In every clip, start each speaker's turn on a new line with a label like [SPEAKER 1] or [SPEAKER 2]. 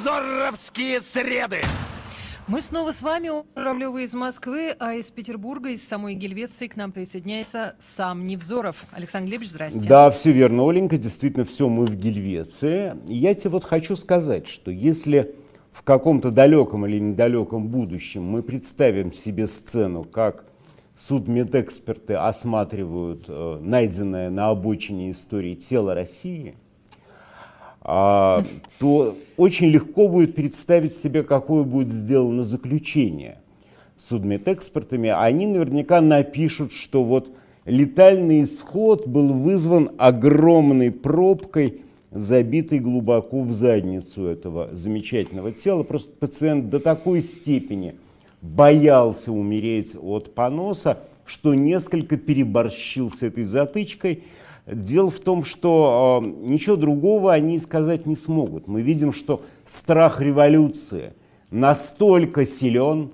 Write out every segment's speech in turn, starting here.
[SPEAKER 1] Невзоровские среды.
[SPEAKER 2] Мы снова с вами, Журавлёва из Москвы, а из Петербурга, из самой Гельвеции к нам присоединяется сам Невзоров. Александр Глебович, здрасте.
[SPEAKER 3] Да, все верно, Оленька, действительно, все мы в Гельвеции. И я тебе вот хочу сказать, что если в каком-то далеком или недалеком будущем мы представим себе сцену, как судмедэксперты осматривают найденное на обочине истории тело России, то очень легко будет представить себе, какое будет сделано заключение судмедэкспертами. Они наверняка напишут, что вот летальный исход был вызван огромной пробкой, забитой глубоко в задницу этого замечательного тела. Просто пациент до такой степени боялся умереть от поноса, что несколько переборщил с этой затычкой. Дело в том, что ничего другого они сказать не смогут. Мы видим, что страх революции настолько силен,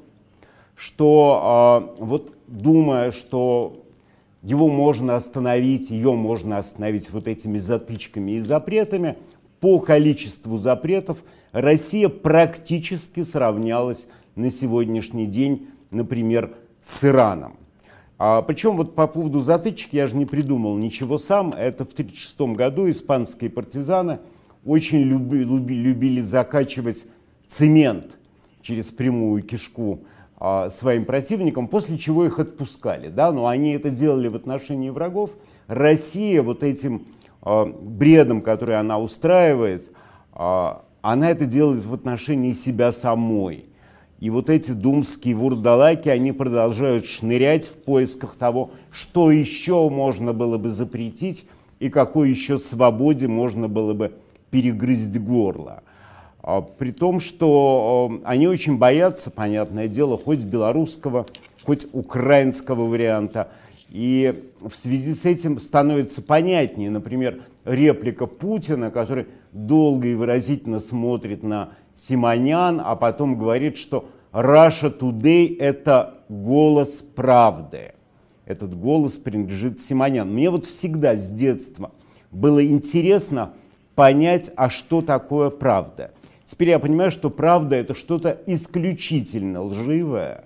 [SPEAKER 3] что вот думая, что его можно остановить, ее можно остановить вот этими затычками и запретами, по количеству запретов Россия практически сравнялась на сегодняшний день, например, с Ираном. Причем вот по поводу затычек я же не придумал ничего сам. Это в 1936 году испанские партизаны очень любили закачивать цемент через прямую кишку своим противникам, после чего их отпускали. Да? Но они это делали в отношении врагов. Россия вот этим бредом, который она устраивает, она это делает в отношении себя самой. И вот эти думские вурдалаки, они продолжают шнырять в поисках того, что еще можно было бы запретить и какой еще свободе можно было бы перегрызть горло. При том, что они очень боятся, понятное дело, хоть белорусского, хоть украинского варианта. И в связи с этим становится понятнее, например, реплика Путина, который долго и выразительно смотрит на Симонян, а потом говорит, что Russia Today — это голос правды. Этот голос принадлежит Симонян. Мне вот всегда с детства было интересно понять, а что такое правда. Теперь я понимаю, что правда — это что-то исключительно лживое,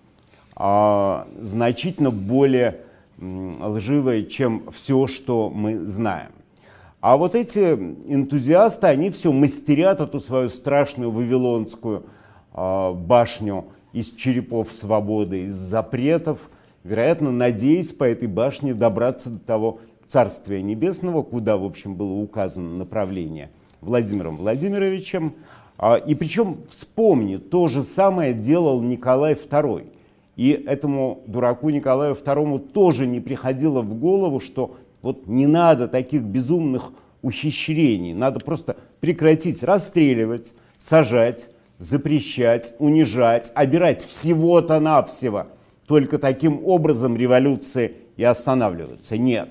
[SPEAKER 3] значительно более лживое, чем все, что мы знаем. А вот эти энтузиасты, они все мастерят эту свою страшную вавилонскую башню из черепов свободы, из запретов, вероятно, надеясь по этой башне добраться до того Царствия Небесного, куда, в общем, было указано направление Владимиром Владимировичем. И причем, вспомни, то же самое делал Николай II. И этому дураку Николаю II тоже не приходило в голову, что вот не надо таких безумных ухищрений, надо просто прекратить расстреливать, сажать, запрещать, унижать, обирать всего-то навсего. Только таким образом революции и останавливаются. Нет.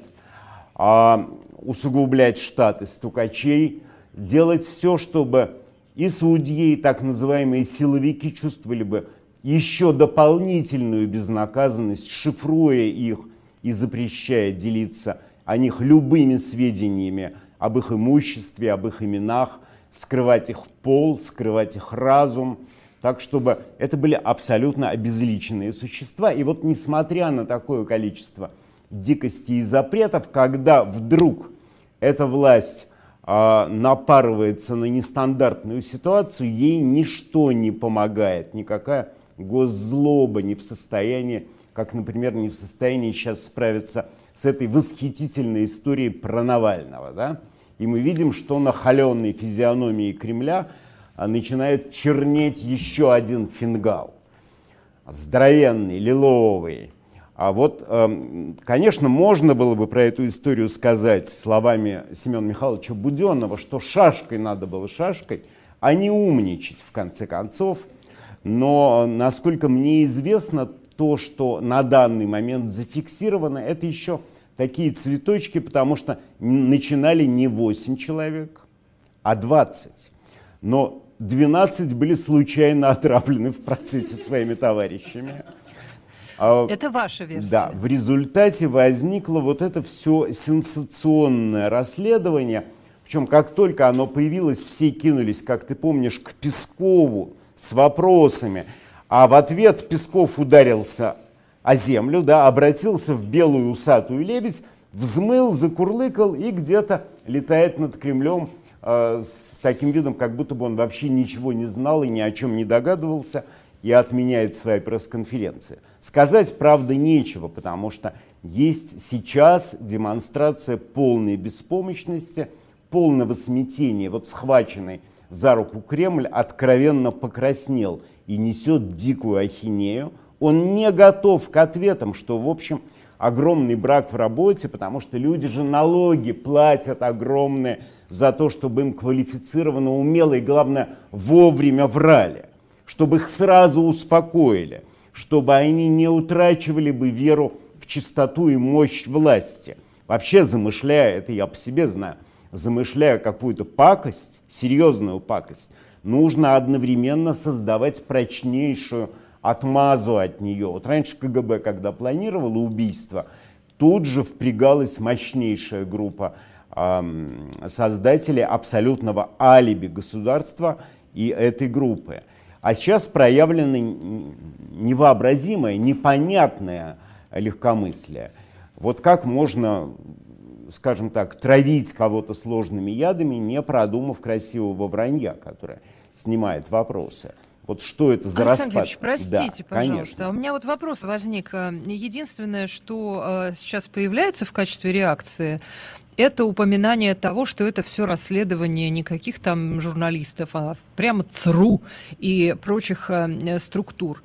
[SPEAKER 3] Усугублять штаты стукачей, делать все, чтобы и судьи, и так называемые силовики чувствовали бы еще дополнительную безнаказанность, шифруя их и запрещая делиться о них любыми сведениями об их имуществе, об их именах, скрывать их пол, скрывать их разум, так, чтобы это были абсолютно обезличенные существа. И вот несмотря на такое количество дикости и запретов, когда вдруг эта власть напарывается на нестандартную ситуацию, ей ничто не помогает, никакая госзлоба не в состоянии, как, например, не в состоянии сейчас справиться с этой восхитительной историей про Навального. Да? И мы видим, что на холеной физиономии Кремля начинает чернеть еще один фингал. Здоровенный, лиловый. А вот, конечно, можно было бы про эту историю сказать словами Семена Михайловича Буденного, что шашкой надо было шашкой, а не умничать в конце концов. Но, насколько мне известно, то, что на данный момент зафиксировано, это еще такие цветочки, потому что начинали не 8 человек, а 20. Но 12 были случайно отравлены в процессе своими товарищами.
[SPEAKER 2] Это ваша версия.
[SPEAKER 3] Да, в результате возникло вот это все сенсационное расследование. Причем, как только оно появилось, все кинулись, как ты помнишь, к Пескову с вопросами. А в ответ Песков ударился о землю, да, обратился в белую усатую лебедь, взмыл, закурлыкал и где-то летает над Кремлем с таким видом, как будто бы он вообще ничего не знал и ни о чем не догадывался, и отменяет свои пресс-конференции. Сказать, правда, нечего, потому что есть сейчас демонстрация полной беспомощности, полного смятения. Вот схваченный за руку Кремль откровенно покраснел и несет дикую ахинею. Он не готов к ответам, что, в общем, огромный брак в работе, потому что люди же налоги платят огромные за то, чтобы им квалифицированно, умело и, главное, вовремя врали, чтобы их сразу успокоили, чтобы они не утрачивали бы веру в чистоту и мощь власти. Вообще, замышляя, это я по себе знаю, замышляя какую-то пакость, серьезную пакость, нужно одновременно создавать прочнейшую отмазу от нее. Вот раньше КГБ, когда планировало убийство, тут же впрягалась мощнейшая группа создателей абсолютного алиби государства и этой группы. А сейчас проявлено невообразимое, непонятное легкомыслие. Вот как можно, скажем так, травить кого-то сложными ядами, не продумав красивого вранья, которое снимает вопросы. Вот что это за
[SPEAKER 2] Александр
[SPEAKER 3] распад?
[SPEAKER 2] Глебович, простите,
[SPEAKER 3] Да,
[SPEAKER 2] пожалуйста.
[SPEAKER 3] конечно.
[SPEAKER 2] У меня вот вопрос возник. Единственное, что сейчас появляется в качестве реакции, это упоминание того, что это все расследование не каких там журналистов, а прямо ЦРУ и прочих структур.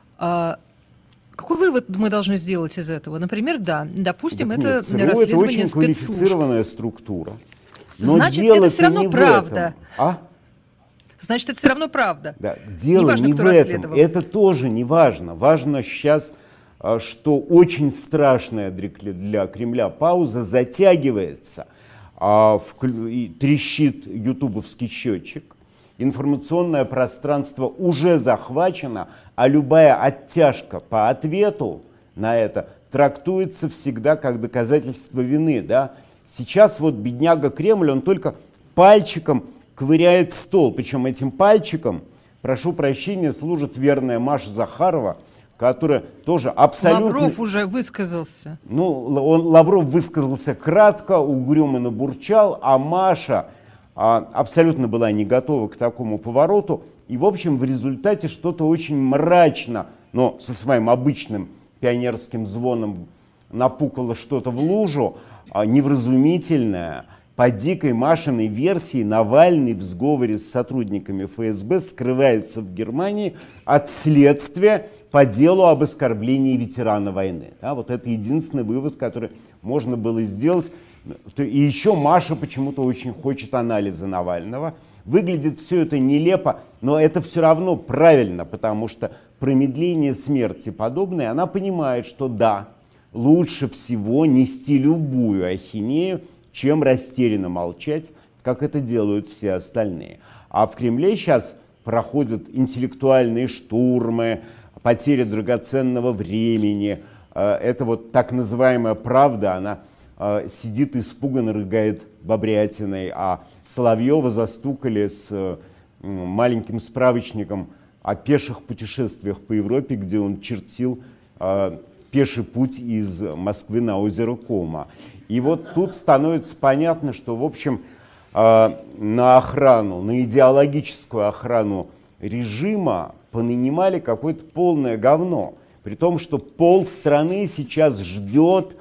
[SPEAKER 2] Какой вывод мы должны сделать из этого? Например, да, допустим,
[SPEAKER 3] Так
[SPEAKER 2] это
[SPEAKER 3] нет, ЦРУ это
[SPEAKER 2] расследование
[SPEAKER 3] очень
[SPEAKER 2] спецслужб.
[SPEAKER 3] квалифицированная структура. Но
[SPEAKER 2] Значит,
[SPEAKER 3] дело-то
[SPEAKER 2] это все равно
[SPEAKER 3] не в
[SPEAKER 2] правда.
[SPEAKER 3] этом. А?
[SPEAKER 2] Значит, это все равно правда.
[SPEAKER 3] Да, дело
[SPEAKER 2] Неважно,
[SPEAKER 3] не
[SPEAKER 2] кто
[SPEAKER 3] в этом.
[SPEAKER 2] расследовал.
[SPEAKER 3] Это тоже не важно. Важно сейчас, что очень страшная для Кремля пауза затягивается, и трещит ютубовский счетчик. Информационное пространство уже захвачено, а любая оттяжка по ответу на это трактуется всегда как доказательство вины. Да? Сейчас вот бедняга Кремль, он только пальчиком ковыряет стол, причем этим пальчиком, прошу прощения, служит верная Маша Захарова, которая тоже абсолютно...
[SPEAKER 2] Лавров уже высказался.
[SPEAKER 3] Ну, Лавров высказался кратко, угрюмо набурчал, а Маша абсолютно была не готова к такому повороту. И, в общем, в результате что-то очень мрачно, но со своим обычным пионерским звоном напукало что-то в лужу, невразумительное. По дикой Машиной версии Навальный в сговоре с сотрудниками ФСБ скрывается в Германии от следствия по делу об оскорблении ветерана войны. Да, вот это единственный вывод, который можно было сделать. И еще Маша почему-то очень хочет анализа Навального. Выглядит все это нелепо, но это все равно правильно, потому что промедление смерти подобное, она понимает, что да, лучше всего нести любую ахинею, чем растерянно молчать, как это делают все остальные. А в Кремле сейчас проходят интеллектуальные штурмы, потеря драгоценного времени. Это вот так называемая правда, она сидит испуганно, рыгает бобрятиной, а Соловьева застукали с маленьким справочником о пеших путешествиях по Европе, где он чертил пеший путь из Москвы на озеро Кома. И вот тут становится понятно, что, в общем, на охрану, на идеологическую охрану режима понанимали какое-то полное говно. При том, что полстраны сейчас ждет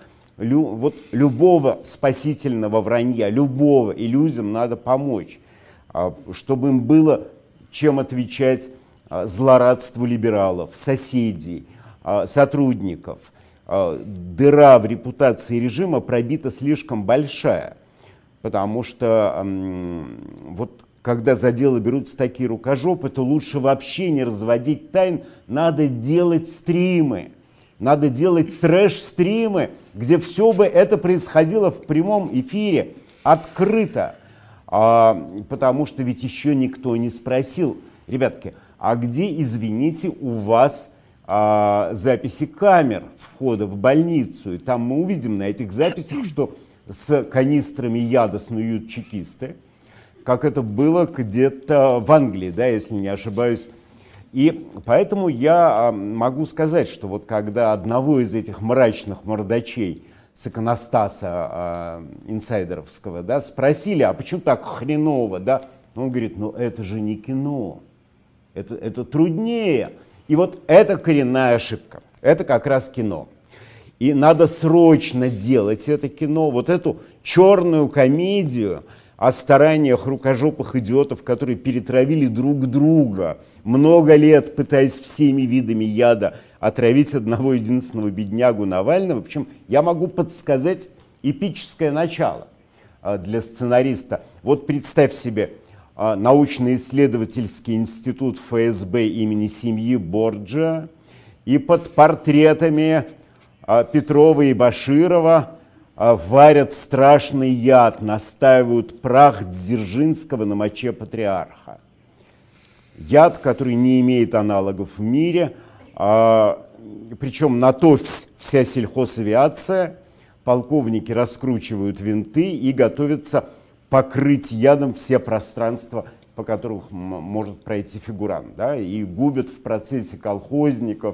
[SPEAKER 3] любого спасительного вранья, любого, и людям надо помочь, чтобы им было чем отвечать злорадству либералов, соседей, сотрудников. Дыра в репутации режима пробита слишком большая, потому что вот когда за дело берутся такие рукожопы, то лучше вообще не разводить тайн, надо делать стримы, надо делать трэш-стримы, где все бы это происходило в прямом эфире, открыто, потому что ведь еще никто не спросил, ребятки, а где, извините, у вас записи камер входа в больницу? И там мы увидим на этих записях, что с канистрами яда снуют чекисты, как это было где-то в Англии, да, если не ошибаюсь. И поэтому я могу сказать, что вот когда одного из этих мрачных мордачей с иконостаса инсайдеровского, да, спросили, а почему так хреново, да, он говорит, ну это же не кино, это труднее. И вот это коренная ошибка, это как раз кино. И надо срочно делать это кино, вот эту черную комедию о стараниях рукожопых идиотов, которые перетравили друг друга, много лет пытаясь всеми видами яда отравить одного единственного беднягу Навального. Причем я могу подсказать эпическое начало для сценариста. Вот представь себе научно-исследовательский институт ФСБ имени семьи Борджиа, и под портретами Петрова и Баширова варят страшный яд, настаивают прах Дзержинского на моче патриарха. Яд, который не имеет аналогов в мире, причем на то вся сельхозавиация, полковники раскручивают винты и готовятся покрыть ядом все пространства, по которым может пройти фигурант, да, и губят в процессе колхозников,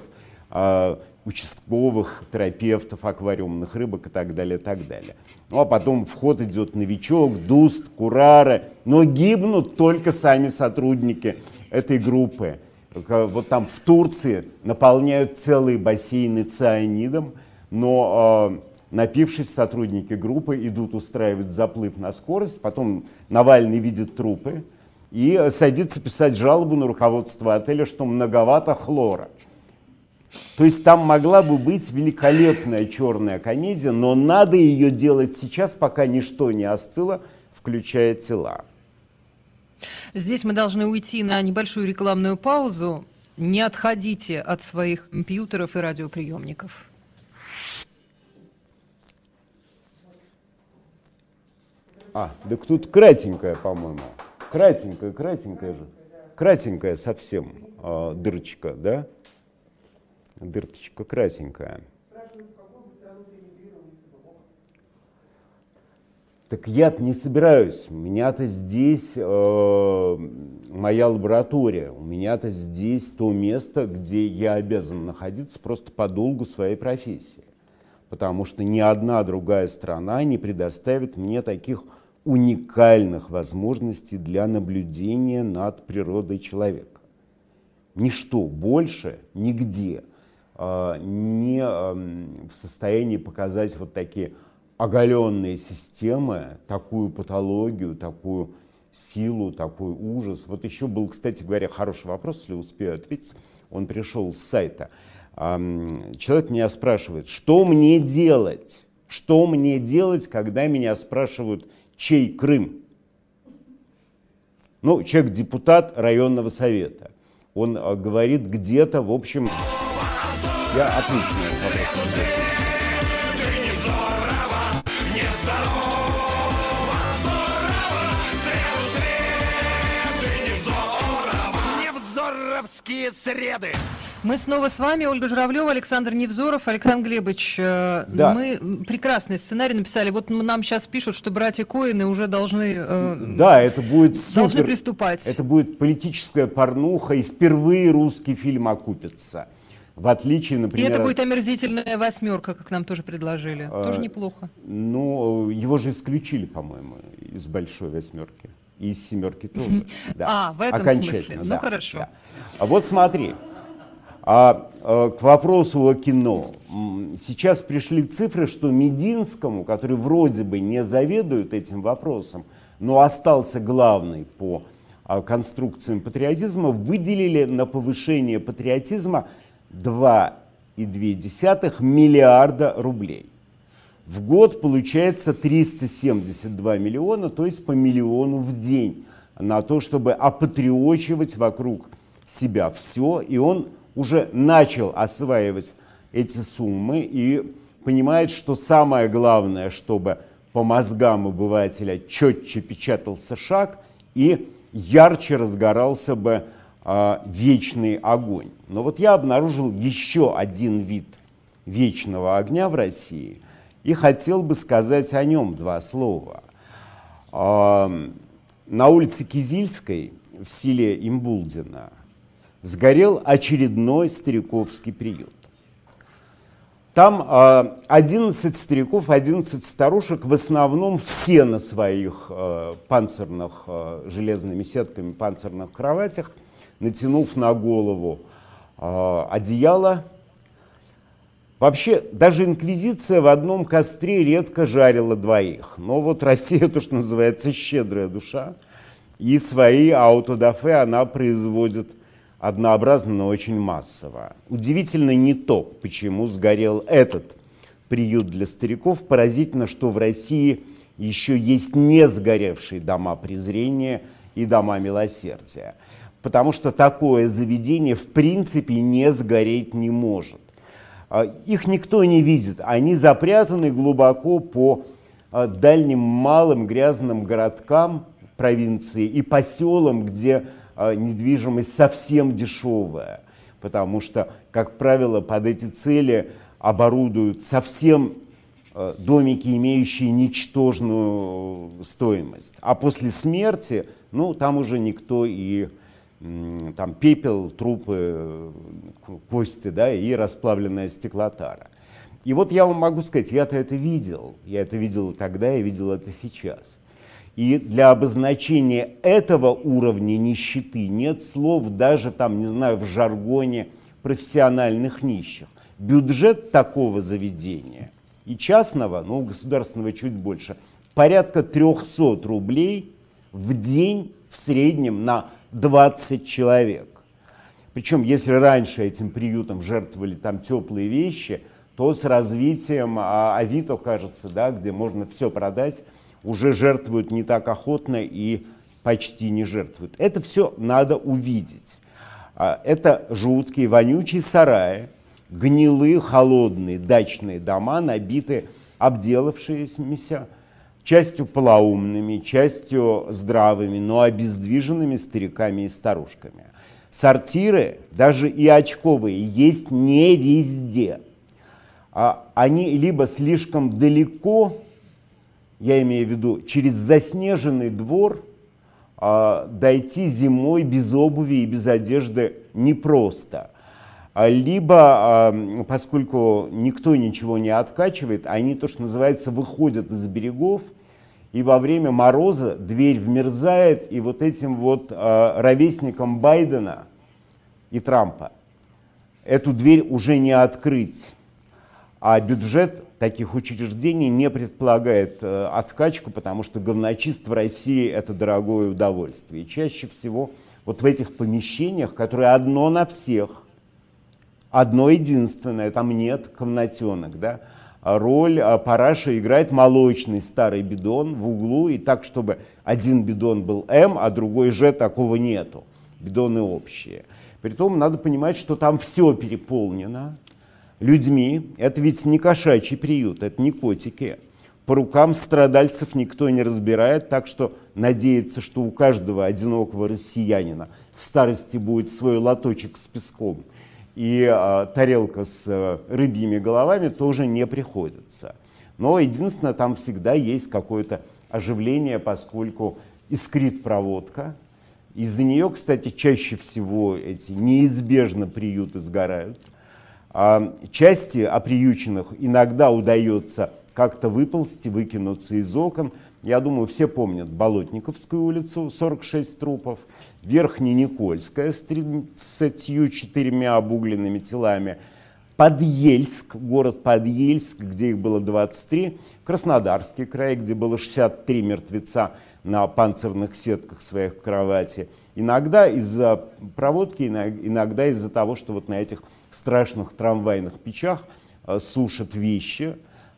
[SPEAKER 3] участковых, терапевтов, аквариумных рыбок и так далее, и так далее. Ну а потом в ход идет новичок, Дуст, Курары, но гибнут только сами сотрудники этой группы. Вот там в Турции наполняют целые бассейны цианидом, но напившись, сотрудники группы идут устраивать заплыв на скорость, потом Навальный видит трупы и садится писать жалобу на руководство отеля, что многовато хлора. То есть там могла бы быть великолепная черная комедия, но надо ее делать сейчас, пока ничто не остыло, включая тела.
[SPEAKER 2] Здесь мы должны уйти на небольшую рекламную паузу. Не отходите от своих компьютеров и радиоприемников.
[SPEAKER 3] Так тут кратенькая, по-моему. Кратенькая же. Кратенькая совсем дырочка, да? Дырочка красненькая. Так я-то не собираюсь. У меня-то здесь моя лаборатория. У меня-то здесь то место, где я обязан находиться просто по долгу своей профессии. Потому что ни одна другая страна не предоставит мне таких уникальных возможностей для наблюдения над природой человека. Ничто больше нигде не в состоянии показать вот такие оголенные системы, такую патологию, такую силу, такой ужас. Вот еще был, кстати говоря, хороший вопрос, если успею ответить. Он пришел с сайта. Человек меня спрашивает, что мне делать? Что мне делать, когда меня спрашивают, чей Крым? Ну, человек депутат районного совета. Он говорит где-то, в общем... Я отвечу на этот вопрос.
[SPEAKER 1] Невзоровские среды.
[SPEAKER 2] Мы снова с вами, Ольга Журавлева, Александр Невзоров. Александр Глебович,
[SPEAKER 3] да.
[SPEAKER 2] Мы прекрасный сценарий написали. Вот нам сейчас пишут, что братья Коэны уже должны,
[SPEAKER 3] да, это будет
[SPEAKER 2] должны приступать.
[SPEAKER 3] Это будет политическая порнуха, и впервые русский фильм окупится. В отличие, например...
[SPEAKER 2] И это будет омерзительная восьмерка, как нам тоже предложили. Тоже неплохо.
[SPEAKER 3] Ну, его же исключили, по-моему, из большой восьмерки. И из семерки тоже.
[SPEAKER 2] Да. В этом смысле. Ну, хорошо.
[SPEAKER 3] Да. А вот смотри. К вопросу о кино. Сейчас пришли цифры, что Мединскому, который вроде бы не заведует этим вопросом, но остался главный по конструкциям патриотизма, выделили на повышение патриотизма 2,2 миллиарда рублей. В год получается 372 миллиона, то есть по миллиону в день, на то, чтобы опатриочивать вокруг себя все. И он уже начал осваивать эти суммы и понимает, что самое главное, чтобы по мозгам обывателя четче печатался шаг и ярче разгорался бы вечный огонь. Но вот я обнаружил еще один вид вечного огня в России. и хотел бы сказать о нем два слова. На улице Кизильской в селе Имбулдино сгорел очередной стариковский приют. Там 11 стариков, 11 старушек, в основном все на своих панцирных, железными сетками панцирных кроватях, натянув на голову одеяло. Вообще, даже инквизиция в одном костре редко жарила двоих. Но вот Россия, то, что называется, щедрая душа, и свои аутодафе она производит однообразно, но очень массово. Удивительно не то, почему сгорел этот приют для стариков. Поразительно, что в России еще есть не сгоревшие дома презрения и дома милосердия. Потому что такое заведение в принципе не сгореть не может. Их никто не видит. Они запрятаны глубоко по дальним малым грязным городкам провинции и по селам, где недвижимость совсем дешевая, потому что, как правило, под эти цели оборудуют совсем домики, имеющие ничтожную стоимость. А после смерти, ну, там уже никто и там пепел, трупы, кости, да, и расплавленная стеклотара. И вот я вам могу сказать, я-то это видел. Я это видел тогда, я видел это сейчас. И для обозначения этого уровня нищеты нет слов даже там, не знаю, в жаргоне профессиональных нищих. Бюджет такого заведения и частного, ну, государственного чуть больше, порядка 300 рублей в день в среднем на 20 человек. Причем, если раньше этим приютом жертвовали там теплые вещи, то с развитием Авито, кажется, да, где можно все продать, уже жертвуют не так охотно и почти не жертвуют. Это все надо увидеть. Это жуткие, вонючие сараи, гнилые, холодные дачные дома, набитые обделавшимися, частью полоумными, частью здравыми, но обездвиженными стариками и старушками. Сортиры, даже и очковые, есть не везде. Они либо слишком далеко, я имею в виду, через заснеженный двор дойти зимой без обуви и без одежды непросто. Либо, поскольку никто ничего не откачивает, они, то, что называется, выходят из берегов, и во время мороза дверь вмерзает, и вот этим вот ровесникам Байдена и Трампа эту дверь уже не открыть. А бюджет таких учреждений не предполагает откачку, потому что говночист в России – это дорогое удовольствие. И чаще всего вот в этих помещениях, которые одно на всех, одно единственное, там нет комнатенок, да, роль параша играет молочный старый бидон в углу, и так, чтобы один бидон был М, а другой Ж, такого нету. Бидоны общие. Притом надо понимать, что там все переполнено людьми. Это ведь не кошачий приют, это не котики. По рукам страдальцев никто не разбирает, так что надеяться, что у каждого одинокого россиянина в старости будет свой лоточек с песком и тарелка с рыбьими головами, тоже не приходится. Но единственное, там всегда есть какое-то оживление, поскольку искрит проводка. Из-за нее, кстати, чаще всего эти неизбежно приюты сгорают. Части оприюченных иногда удается как-то выползти, выкинуться из окон. Я думаю, все помнят Болотниковскую улицу, 46 трупов, Верхненикольская с 34 обугленными телами, Подъельск, город Подъельск, где их было 23, Краснодарский край, где было 63 мертвеца на панцирных сетках своих в кровати. Иногда из-за проводки, иногда из-за того, что вот на этих страшных трамвайных печах сушат вещи,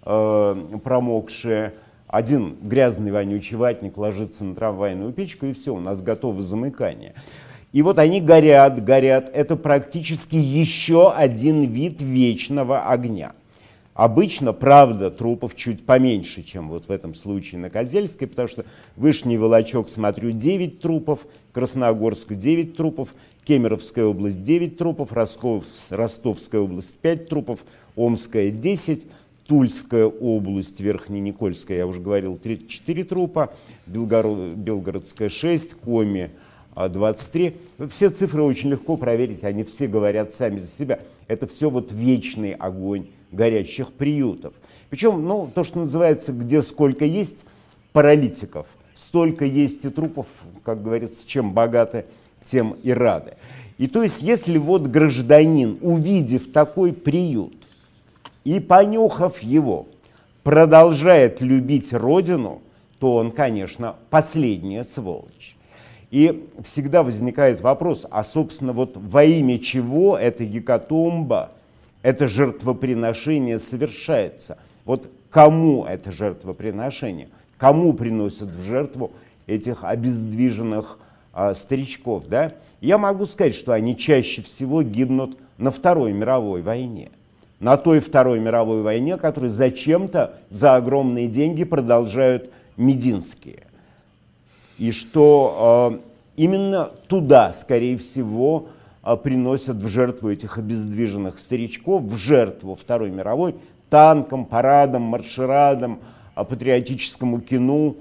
[SPEAKER 3] промокшие. Один грязный вонючий ватник ложится на трамвайную печку, и все, у нас готово замыкание. И вот они горят, горят. Это практически еще один вид вечного огня. Обычно, правда, трупов чуть поменьше, чем вот в этом случае на Козельской, потому что Вышний Волочок, смотрю, 9 трупов, Красногорск 9 трупов, Кемеровская область 9 трупов, Ростовская область 5 трупов, Омская 10, Тульская область, Верхненикольская, я уже говорил, 34 трупа, Белгородская 6, Коми 23. Все цифры очень легко проверить, они все говорят сами за себя. Это все вот вечный огонь горящих приютов. Причем, ну, то, что называется, где сколько есть паралитиков, столько есть и трупов, как говорится, чем богаты, тем и рады. И то есть, если вот гражданин, увидев такой приют и понюхав его, продолжает любить родину, то он, конечно, последняя сволочь. И всегда возникает вопрос, а, собственно, вот во имя чего эта гекатомба, это жертвоприношение совершается? Вот кому это жертвоприношение? Кому приносят в жертву этих обездвиженных старичков? Да? Я могу сказать, что они чаще всего гибнут на Второй мировой войне. На той Второй мировой войне, которую зачем-то за огромные деньги продолжают Мединские. И что именно туда, скорее всего, приносят в жертву этих обездвиженных старичков, в жертву Второй мировой, танкам, парадам, марширадам, патриотическому кино,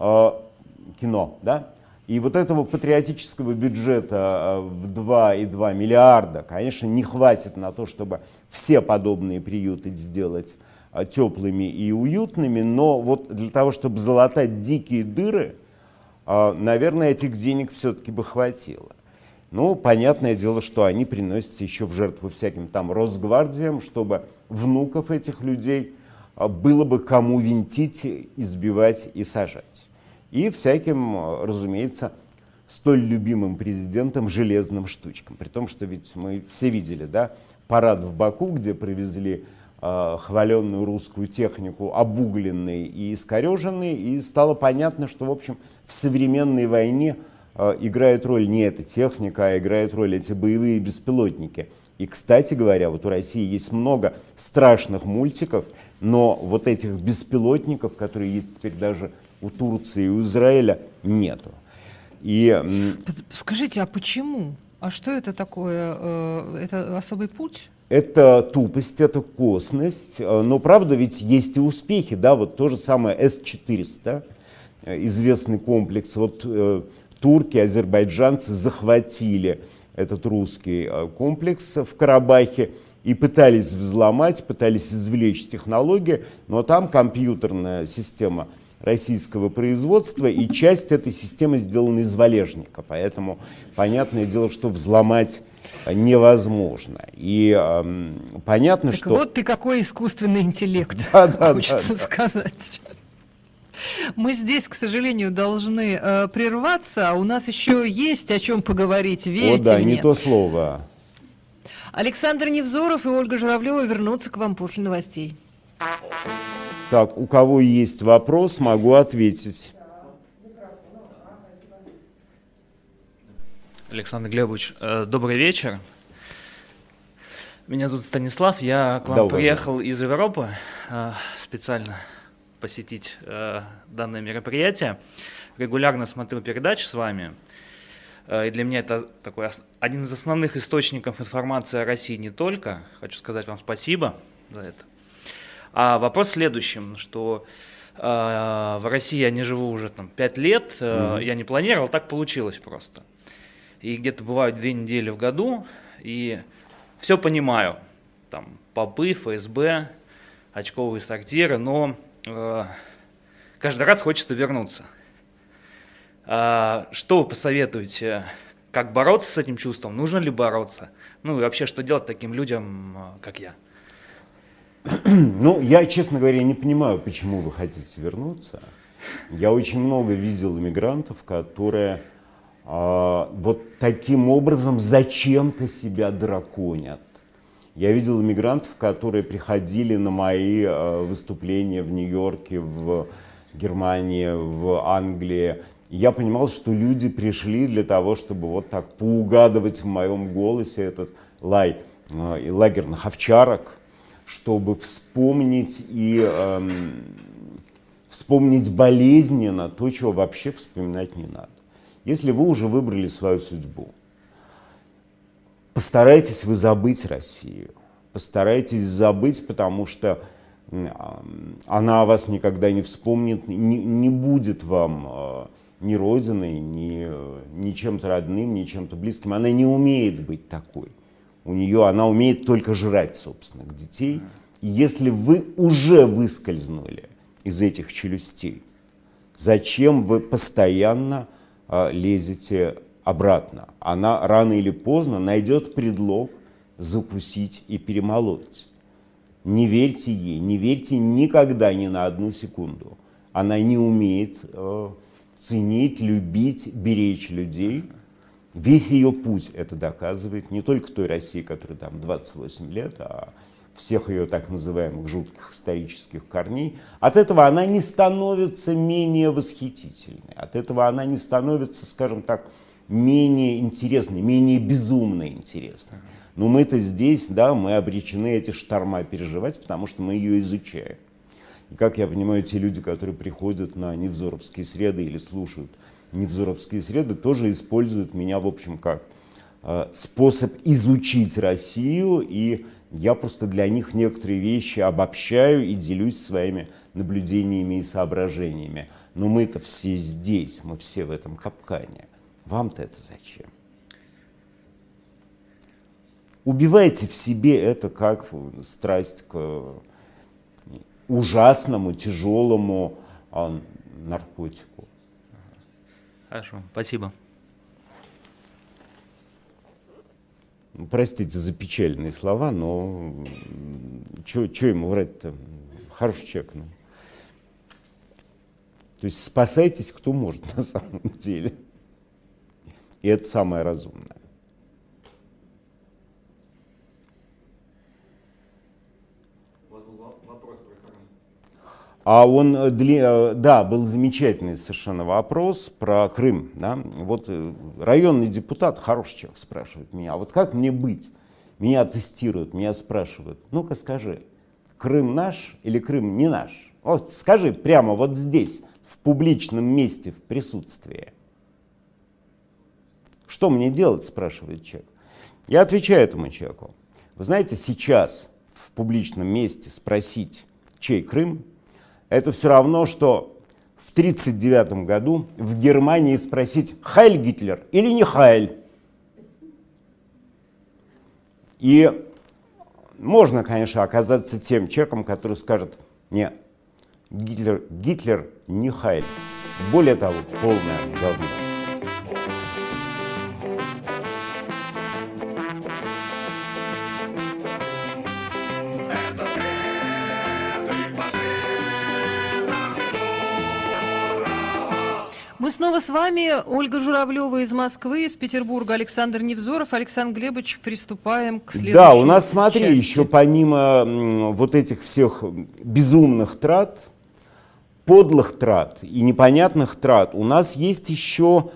[SPEAKER 3] да? И вот этого патриотического бюджета в 2,2 миллиарда, конечно, не хватит на то, чтобы все подобные приюты сделать теплыми и уютными, но вот для того, чтобы залатать дикие дыры, наверное, этих денег все-таки бы хватило. Ну, понятное дело, что они приносятся еще в жертву всяким там Росгвардиям, чтобы внуков этих людей было бы кому винтить, избивать и сажать. И всяким, разумеется, столь любимым президентом железным штучкам. При том, что ведь мы все видели, да, парад в Баку, где привезли хваленную русскую технику, обугленной и искореженной, и стало понятно, что, в общем, в современной войне играет роль не эта техника, а играют роль эти боевые беспилотники. И, кстати говоря, вот у России есть много страшных мультиков, но вот этих беспилотников, которые есть теперь даже у Турции и у Израиля, нету. И
[SPEAKER 2] скажите, а почему? А что это такое? Это особый путь?
[SPEAKER 3] это тупость, это косность, но правда ведь есть и успехи, да, вот то же самое С-400, известный комплекс, вот турки, азербайджанцы захватили этот русский комплекс в Карабахе и пытались взломать, пытались извлечь технологии, но там компьютерная система российского производства, и часть этой системы сделана из валежника, поэтому понятное дело, что взломать невозможно. И понятно,
[SPEAKER 2] так
[SPEAKER 3] что...
[SPEAKER 2] вот ты какой искусственный интеллект, хочется сказать. Мы здесь, к сожалению, должны прерваться, а у нас еще есть о чем поговорить, верьте
[SPEAKER 3] О, да,
[SPEAKER 2] мне.
[SPEAKER 3] не то слово.
[SPEAKER 2] Александр Невзоров и Ольга Журавлева вернутся к вам после новостей.
[SPEAKER 3] Так, у кого есть вопрос, могу ответить.
[SPEAKER 4] Александр Глебович, добрый вечер. Меня зовут Станислав, я к вам
[SPEAKER 3] Да,
[SPEAKER 4] приехал из Европы специально посетить данное мероприятие. Регулярно смотрю передачи с вами. И для меня это такой один из основных источников информации о России не только. Хочу сказать вам спасибо за это. А вопрос в следующем, что в России я не живу уже 5 лет, я не планировал, так получилось просто. И где-то бывают 2 недели в году, и все понимаю, там попы, ФСБ, очковые сортиры, но каждый раз хочется вернуться. Что вы посоветуете, как бороться с этим чувством, нужно ли бороться? Ну и вообще, что делать таким людям, как я?
[SPEAKER 3] Ну, я, честно говоря, не понимаю, почему вы хотите вернуться. Я очень много видел иммигрантов, которые вот таким образом зачем-то себя драконят. Я видел иммигрантов, которые приходили на мои выступления в Нью-Йорке, в Германии, в Англии. И я понимал, что люди пришли для того, чтобы вот так поугадывать в моем голосе этот лай лагерных овчарок, чтобы вспомнить вспомнить болезненно то, чего вообще вспоминать не надо. Если вы уже выбрали свою судьбу, постарайтесь вы забыть Россию. Постарайтесь забыть, потому что она о вас никогда не вспомнит, не будет вам ни родиной, ни чем-то родным, ни чем-то близким. Она не умеет быть такой. Она умеет только жрать собственных детей. И если вы уже выскользнули из этих челюстей, зачем вы постоянно лезете обратно? Она рано или поздно найдет предлог закусить и перемолоть. Не верьте ей, не верьте никогда ни на одну секунду. Она не умеет ценить, любить, беречь людей. Весь ее путь это доказывает, не только той России, которой там 28 лет, а всех ее так называемых жутких исторических корней. От этого она не становится менее восхитительной, от этого она не становится, скажем так, менее интересной, менее безумно интересной. Но мы-то здесь, да, мы обречены эти шторма переживать, потому что мы ее изучаем. И как я понимаю, те люди, которые приходят на невзоровские среды или слушают невзоровские среды, тоже используют меня, в общем, как способ изучить Россию, и я просто для них некоторые вещи обобщаю и делюсь своими наблюдениями и соображениями. Но мы-то все здесь, мы все в этом капкане. Вам-то это зачем? Убивайте в себе это как страсть к ужасному, тяжелому наркотику.
[SPEAKER 4] Хорошо, спасибо.
[SPEAKER 3] Простите за печальные слова, но что ему врать-то? Хороший человек. Ну. То есть спасайтесь, кто может на самом деле. И это самое разумное. А да, был замечательный совершенно вопрос про Крым. Да? Вот районный депутат, хороший человек, спрашивает меня, а вот как мне быть? Меня тестируют, меня спрашивают, ну-ка скажи, Крым наш или Крым не наш? Вот скажи прямо вот здесь, в публичном месте, в присутствии. Что мне делать, спрашивает человек. Я отвечаю этому человеку. Вы знаете, сейчас в публичном месте спросить, чей Крым, это все равно, что в 1939 году в Германии спросить, Хайль Гитлер или не Хайль. И можно, конечно, оказаться тем человеком, который скажет, нет, Гитлер не Хайль. Более того, полное говно.
[SPEAKER 2] Мы снова с вами. Ольга Журавлева из Москвы, из Петербурга Александр Невзоров. Александр Глебович, приступаем к следующей
[SPEAKER 3] Да, у нас, смотри,
[SPEAKER 2] части.
[SPEAKER 3] еще помимо вот этих всех безумных трат, подлых трат и непонятных трат, у нас есть еще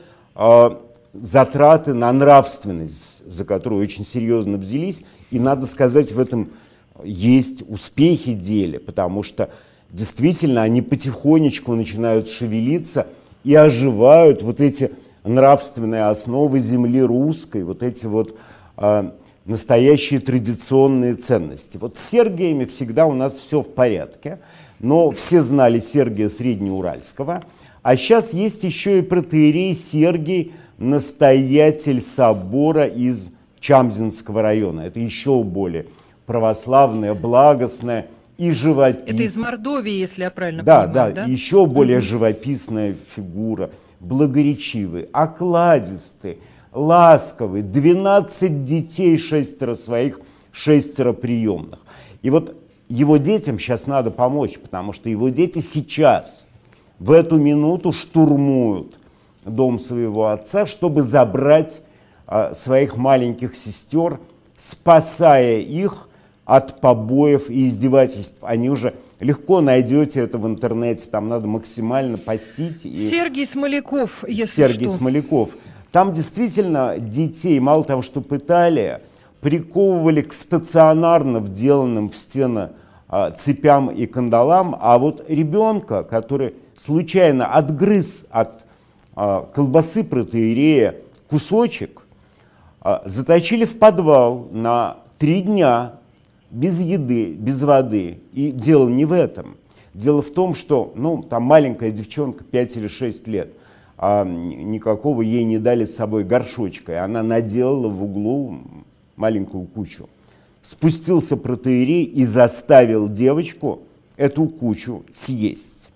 [SPEAKER 3] затраты на нравственность, за которую очень серьезно взялись. И надо сказать, в этом есть успехи деле, потому что действительно они потихонечку начинают шевелиться и оживают вот эти нравственные основы земли русской, вот эти вот настоящие традиционные ценности. Вот с Сергиями всегда у нас все в порядке, но все знали Сергия Среднеуральского, а сейчас есть еще и протоиерей Сергий, настоятель собора из Чамзинского района. Это еще более православное, благостное и живописное.
[SPEAKER 2] Это из Мордовии, если я правильно
[SPEAKER 3] понимаю,
[SPEAKER 2] да?
[SPEAKER 3] Да, еще более живописная фигура, благоречивый, окладистый, ласковый, 12 детей, 6 своих, 6 приемных. И вот его детям сейчас надо помочь, потому что его дети сейчас, в эту минуту штурмуют дом своего отца, чтобы забрать своих маленьких сестер, спасая их от побоев и издевательств. Они уже легко найдете это в интернете, там надо максимально постить.
[SPEAKER 2] Сергий Смоляков, если
[SPEAKER 3] Сергий
[SPEAKER 2] что.
[SPEAKER 3] Смоляков. Там действительно детей, мало того, что пытали, приковывали к стационарно вделанным в стены цепям и кандалам, а вот ребенка, который случайно отгрыз от колбасы протоиерея кусочек, заточили в подвал на 3 дня, без еды, без воды. И дело не в этом. Дело в том, что там маленькая девчонка, 5 или 6 лет, а никакого ей не дали с собой горшочка, и она наделала в углу маленькую кучу. Спустился протоиерей и заставил девочку эту кучу съесть.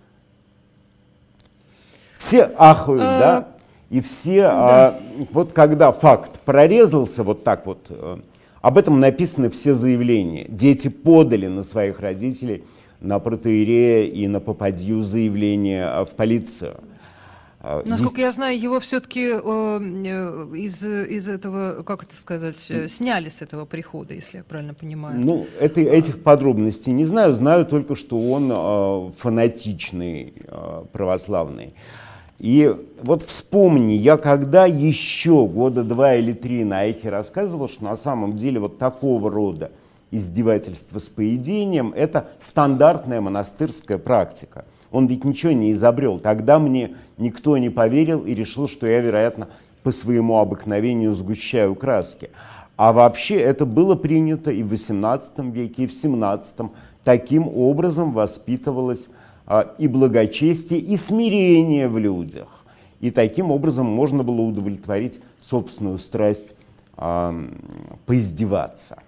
[SPEAKER 3] Все ахают, да? И все, вот когда факт прорезался вот так вот, об этом написаны все заявления. Дети подали на своих родителей, на протоиерея и на попадью заявление в полицию.
[SPEAKER 2] Насколько я знаю, его все-таки из этого, как это сказать, сняли с этого прихода, если я правильно понимаю.
[SPEAKER 3] Этих подробностей не знаю. Знаю только, что он фанатичный православный. И вот вспомни, я когда еще года 2 или 3 на Эхе рассказывал, что на самом деле вот такого рода издевательство с поедением – это стандартная монастырская практика. Он ведь ничего не изобрел. Тогда мне никто не поверил и решил, что я, вероятно, по своему обыкновению сгущаю краски. А вообще это было принято и в XVIII веке, и в XVII. Таким образом воспитывалось и благочестие, и смирение в людях. И таким образом можно было удовлетворить собственную страсть поиздеваться.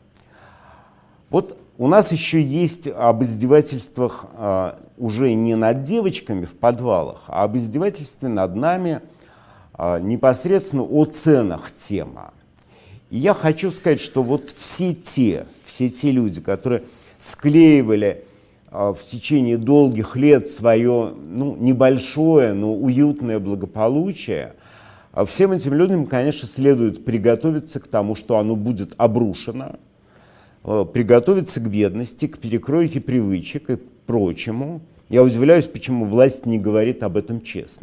[SPEAKER 3] Вот у нас еще есть об издевательствах уже не над девочками в подвалах, а об издевательстве над нами непосредственно о ценах тема. И я хочу сказать, что вот все те люди, которые склеивали в течение долгих лет свое небольшое, но уютное благополучие, всем этим людям, конечно, следует приготовиться к тому, что оно будет обрушено, приготовиться к бедности, к перекройке привычек и к прочему. Я удивляюсь, почему власть не говорит об этом честно.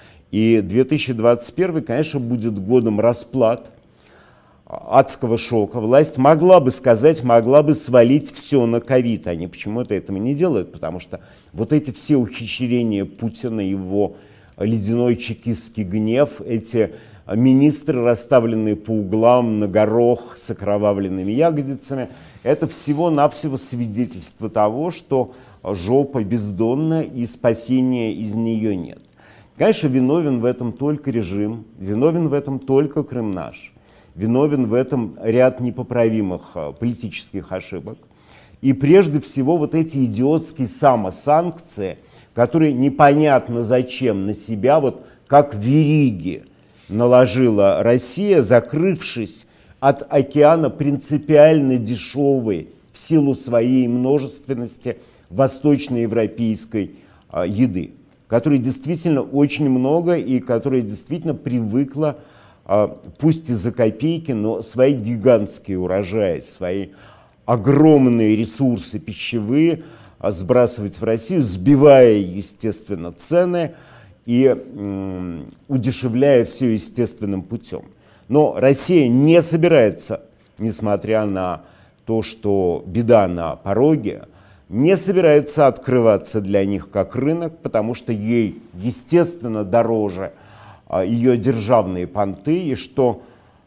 [SPEAKER 3] И 2021, конечно, будет годом расплат, адского шока. Власть могла бы сказать, могла бы свалить все на ковид. Они почему-то этого не делают, потому что вот эти все ухищрения Путина, его ледяной чекистский гнев, эти министры, расставленные по углам на горох с окровавленными ягодицами, это всего-навсего свидетельство того, что жопа бездонна и спасения из нее нет. Конечно, виновен в этом только режим, виновен в этом только Крым наш. Виновен в этом ряд непоправимых политических ошибок. И прежде всего вот эти идиотские самосанкции, которые непонятно зачем на себя, вот как вериги, наложила Россия, закрывшись от океана принципиально дешевой в силу своей множественности восточноевропейской еды, которой действительно очень много и которая действительно привыкла, пусть и за копейки, но свои гигантские урожаи, свои огромные ресурсы пищевые сбрасывать в Россию, сбивая, естественно, цены и удешевляя все естественным путем. Но Россия не собирается, несмотря на то, что беда на пороге, не собирается открываться для них как рынок, потому что ей, естественно, дороже ее державные понты, и что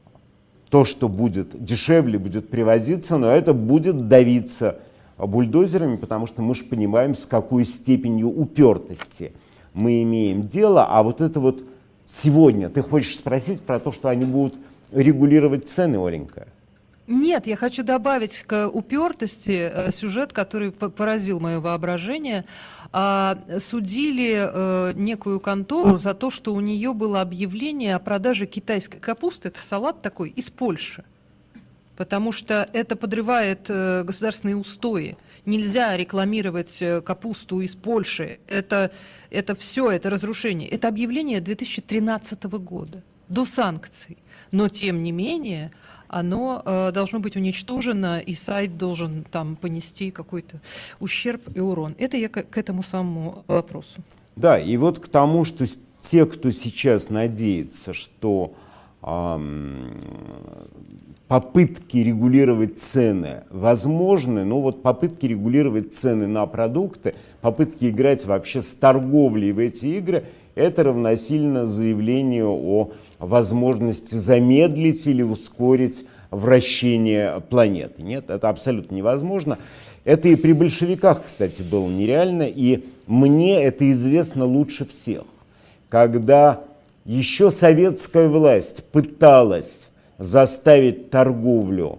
[SPEAKER 3] то, что будет дешевле, будет привозиться, но это будет давиться бульдозерами, потому что мы же понимаем, с какой степенью упертости мы имеем дело. А вот это вот сегодня, ты хочешь спросить про то, что они будут регулировать цены, Оленька?
[SPEAKER 2] Нет, я хочу добавить к упертости сюжет, который поразил мое воображение. Судили некую контору за то, что у нее было объявление о продаже китайской капусты, это салат такой, из Польши. Потому что это подрывает государственные устои. Нельзя рекламировать капусту из Польши. Это все, это разрушение. Это объявление 2013 года, до санкций. Но, тем не менее, оно должно быть уничтожено, и сайт должен там понести какой-то ущерб и урон. Это я к этому самому вопросу.
[SPEAKER 3] Да, и вот к тому, что те, кто сейчас надеется, что попытки регулировать цены возможны, но вот попытки регулировать цены на продукты, попытки играть вообще с торговлей в эти игры, это равносильно заявлению о возможности замедлить или ускорить вращения планеты. Нет, это абсолютно невозможно. Это и при большевиках, кстати, было нереально, и мне это известно лучше всех. Когда еще советская власть пыталась заставить торговлю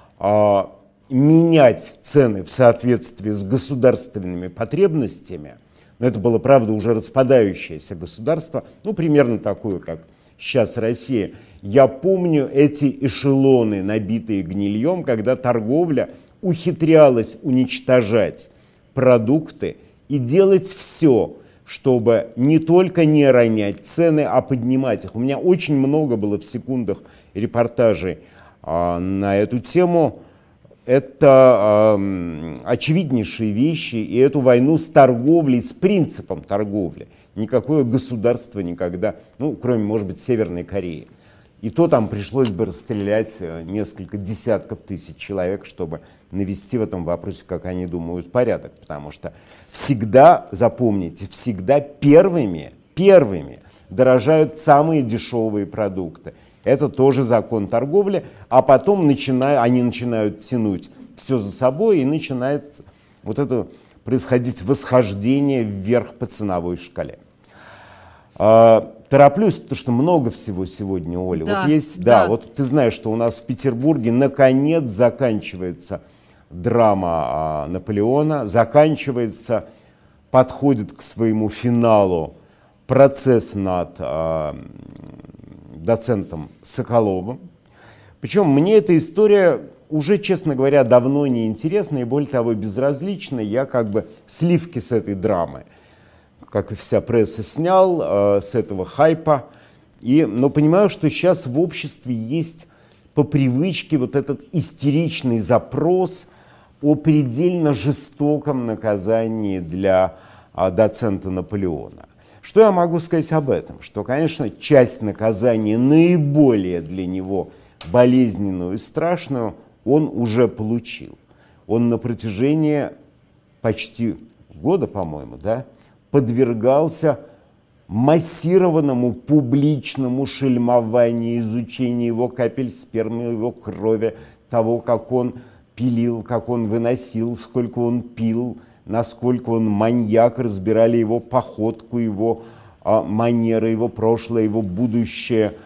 [SPEAKER 3] менять цены в соответствии с государственными потребностями, но это было, правда, уже распадающееся государство, ну, примерно такое, как сейчас Россия. Я помню эти эшелоны, набитые гнильем, когда торговля ухитрялась уничтожать продукты и делать все, чтобы не только не ронять цены, а поднимать их. У меня очень много было в секундах репортажей на эту тему. Это очевиднейшие вещи, и эту войну с торговлей, с принципом торговли, никакое государство никогда, ну, кроме, может быть, Северной Кореи. И то там пришлось бы расстрелять несколько десятков тысяч человек, чтобы навести в этом вопросе, как они думают, порядок. Потому что всегда, запомните, всегда первыми дорожают самые дешевые продукты. Это тоже закон торговли, а потом они начинают тянуть все за собой, и начинает вот это происходить восхождение вверх по ценовой шкале. Тороплюсь, потому что много всего сегодня, Оля.
[SPEAKER 2] Да,
[SPEAKER 3] вот есть,
[SPEAKER 2] да.
[SPEAKER 3] Вот ты знаешь, что у нас в Петербурге наконец заканчивается драма Наполеона, подходит к своему финалу процесс над доцентом Соколовым. Причем мне эта история уже, честно говоря, давно не интересна и, более того, безразлична. Я как бы сливки с этой драмы, как и вся пресса, снял с этого хайпа. Но понимаю, что сейчас в обществе есть по привычке вот этот истеричный запрос о предельно жестоком наказании для доцента Наполеона. Что я могу сказать об этом? Что, конечно, часть наказания, наиболее для него болезненную и страшную, он уже получил. Он на протяжении почти года, по-моему, подвергался массированному публичному шельмованию, изучению его капель спермы, его крови, того, как он пилил, как он выносил, сколько он пил, насколько он маньяк, разбирали его походку, его манеры, его прошлое, его будущее.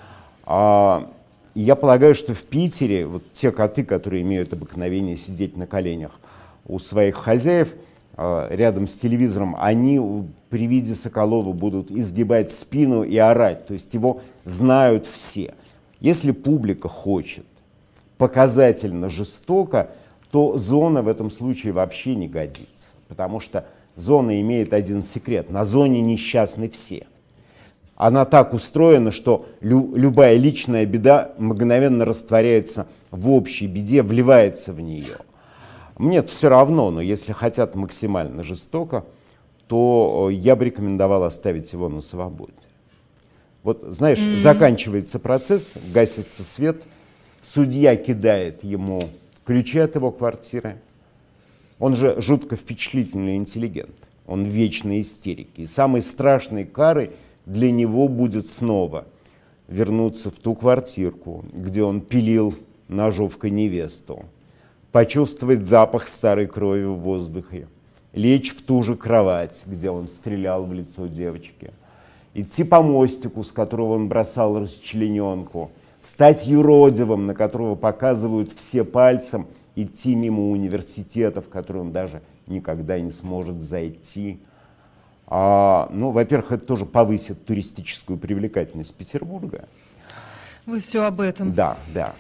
[SPEAKER 3] И я полагаю, что в Питере вот те коты, которые имеют обыкновение сидеть на коленях у своих хозяев рядом с телевизором, они при виде Соколова будут изгибать спину и орать. То есть его знают все. Если публика хочет показательно жестоко, то «Зона» в этом случае вообще не годится. Потому что «Зона» имеет один секрет. На «Зоне» несчастны все. Она так устроена, что любая личная беда мгновенно растворяется в общей беде, вливается в нее. Мне это все равно, но если хотят максимально жестоко, то я бы рекомендовал оставить его на свободе. Вот, знаешь, заканчивается процесс, гасится свет, судья кидает ему ключи от его квартиры. Он же жутко впечатлительный интеллигент, он в вечной истерике. И самой страшной карой для него будет снова вернуться в ту квартирку, где он пилил ножовкой невесту, почувствовать запах старой крови в воздухе, лечь в ту же кровать, где он стрелял в лицо девочки, идти по мостику, с которого он бросал расчлененку, стать юродивым, на которого показывают все пальцем, идти мимо университета, в который он даже никогда не сможет зайти. Во-первых, это тоже повысит туристическую привлекательность Петербурга.
[SPEAKER 2] Вы все об этом.
[SPEAKER 3] Да.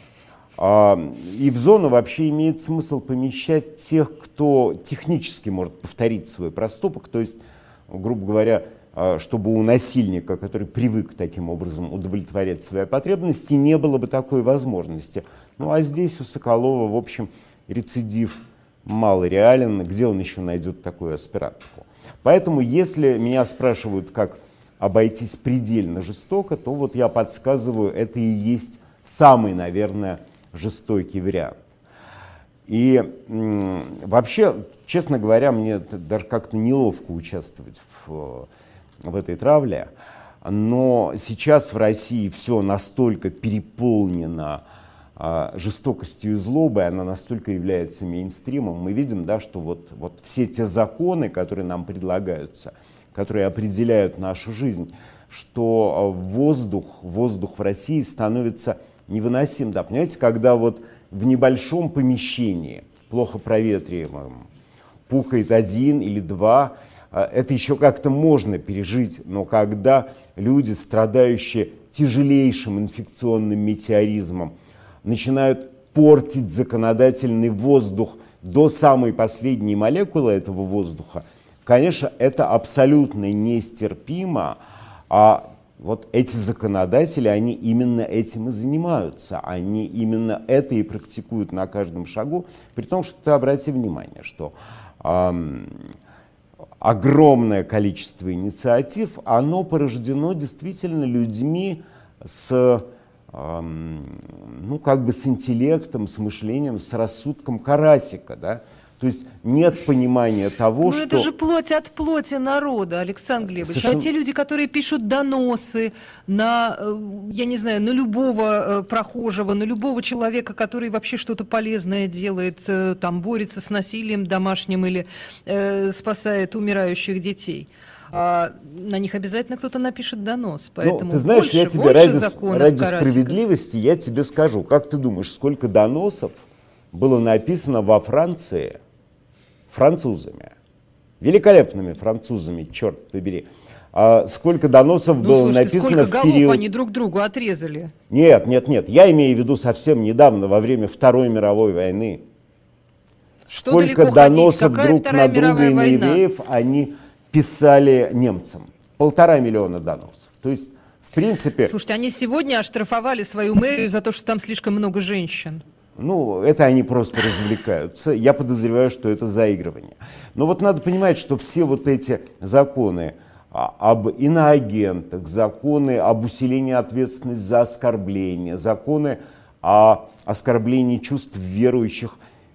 [SPEAKER 3] И в «Зону» вообще имеет смысл помещать тех, кто технически может повторить свой проступок, то есть, грубо говоря, чтобы у насильника, который привык таким образом удовлетворять свои потребности, не было бы такой возможности. А здесь у Соколова, в общем, рецидив мало реален, где он еще найдет такую аспирантку. Поэтому, если меня спрашивают, как обойтись предельно жестоко, то вот я подсказываю, это и есть самый, наверное, жестокий вариант. И вообще, честно говоря, мне даже как-то неловко участвовать в этой травле, но сейчас в России все настолько переполнено жестокостью и злобой, она настолько является мейнстримом. Мы видим, да, что вот все те законы, которые нам предлагаются, которые определяют нашу жизнь, что воздух в России становится невыносим. Да, понимаете, когда вот в небольшом помещении, плохо проветриваемом, пукает один или два, это еще как-то можно пережить, но когда люди, страдающие тяжелейшим инфекционным метеоризмом, начинают портить законодательный воздух до самой последней молекулы этого воздуха, конечно, это абсолютно нестерпимо, а вот эти законодатели, они именно этим и занимаются, они именно это и практикуют на каждом шагу, при том, что ты обрати внимание, что огромное количество инициатив, оно порождено действительно людьми с, ну, как бы с интеллектом, с мышлением, с рассудком карасика, да? То есть нет понимания того,
[SPEAKER 2] ну,
[SPEAKER 3] что...
[SPEAKER 2] это же плоть от плоти народа, Александр Глебович.
[SPEAKER 3] Совершенно...
[SPEAKER 2] А те люди, которые пишут доносы на, я не знаю, на любого прохожего, на любого человека, который вообще что-то полезное делает, там, борется с насилием домашним или спасает умирающих детей, на них обязательно кто-то напишет донос. Поэтому
[SPEAKER 3] ну, ты знаешь,
[SPEAKER 2] больше,
[SPEAKER 3] я тебе ради
[SPEAKER 2] карасиков.
[SPEAKER 3] справедливости, я тебе скажу, как ты думаешь, сколько доносов было написано во Франции французами, великолепными французами, черт побери. Сколько доносов было написано
[SPEAKER 2] сколько
[SPEAKER 3] в
[SPEAKER 2] голов
[SPEAKER 3] период...
[SPEAKER 2] они друг другу отрезали?
[SPEAKER 3] Нет, я имею в виду совсем недавно, во время Второй мировой войны.
[SPEAKER 2] Что
[SPEAKER 3] сколько доносов друг на друга и на евреев они писали немцам. 1,5 миллиона доносов. То есть, в принципе...
[SPEAKER 2] Слушайте, они сегодня оштрафовали свою мэрию за то, что там слишком много женщин.
[SPEAKER 3] Ну, это они просто развлекаются. Я подозреваю, что это заигрывание. Но вот надо понимать, что все вот эти законы об иноагентах, законы об усилении ответственности за оскорбление, законы о оскорблении чувств верующих.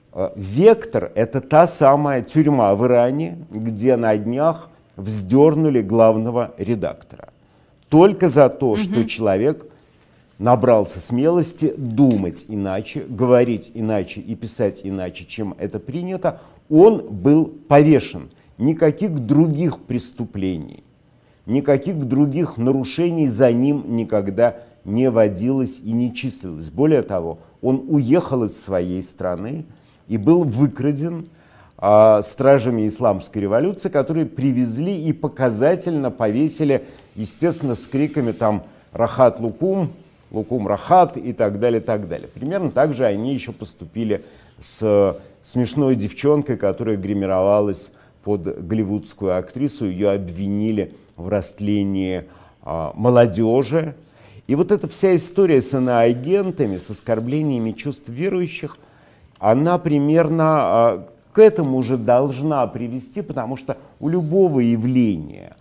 [SPEAKER 3] Вектор — это та самая тюрьма в Иране, где на днях вздернули главного редактора. Только за то, что человек набрался смелости думать иначе, говорить иначе и писать иначе, чем это принято, он был повешен. Никаких других преступлений, никаких других нарушений за ним никогда не водилось и не числилось. Более того, он уехал из своей страны и был выкраден стражами исламской революции, которые привезли и показательно повесили, естественно, с криками там «Рахат Лукум», Лукум Рахат и так далее, так далее. Примерно так же они еще поступили с смешной девчонкой, которая гримировалась под голливудскую актрису. Ее обвинили в растлении молодежи. И вот эта вся история с иноагентами, с оскорблениями чувств верующих, она примерно к этому уже должна привести, потому что у любого явления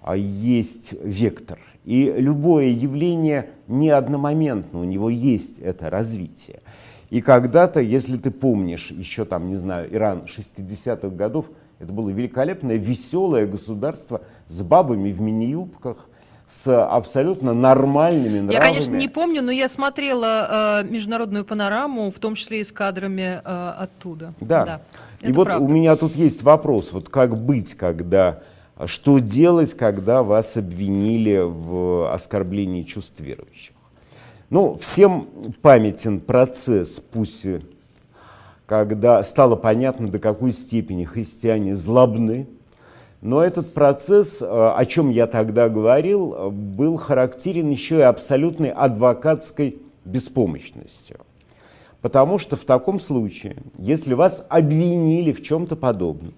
[SPEAKER 3] есть вектор. И любое явление не одномоментно, у него есть это развитие. И когда-то, если ты помнишь, еще там, не знаю, Иран 60-х годов, это было великолепное, веселое государство с бабами в мини-юбках, с абсолютно нормальными нравами.
[SPEAKER 2] Я, конечно, не помню, но я смотрела международную панораму, в том числе и с кадрами оттуда.
[SPEAKER 3] Да. И вот правда. У меня тут есть вопрос, вот как быть, когда... Что делать, когда вас обвинили в оскорблении чувств верующих? Ну, всем памятен процесс Пусси, когда стало понятно, до какой степени христиане злобны. Но этот процесс, о чем я тогда говорил, был характерен еще и абсолютной адвокатской беспомощностью. Потому что в таком случае, если вас обвинили в чем-то подобном,